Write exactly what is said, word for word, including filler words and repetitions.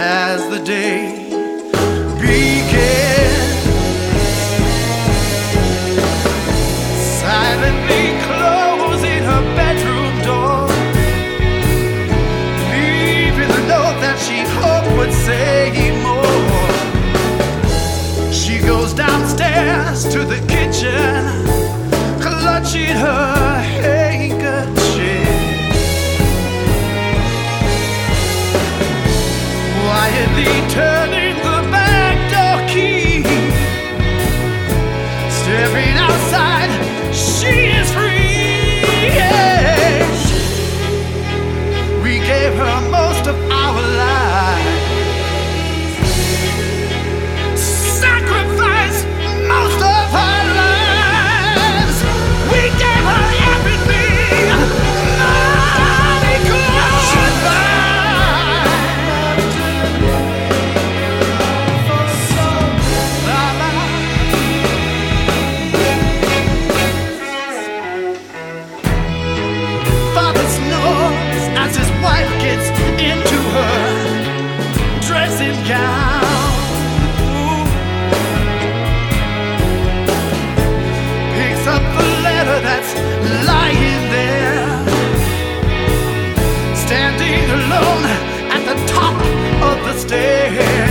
as the day began. Silently closing her bedroom door, leaving the note that she hoped would say more. She goes downstairs to the kitchen, clutching her handkerchief, quietly turning the back door key, stepping outside. She is free. Yes. We gave her most of our lives, sacrificed most of our lives. We gave her everything money could buy. Father snores as his wife gets into her dressing gown, picks up the letter that's lying there, standing alone at the top of the stairs.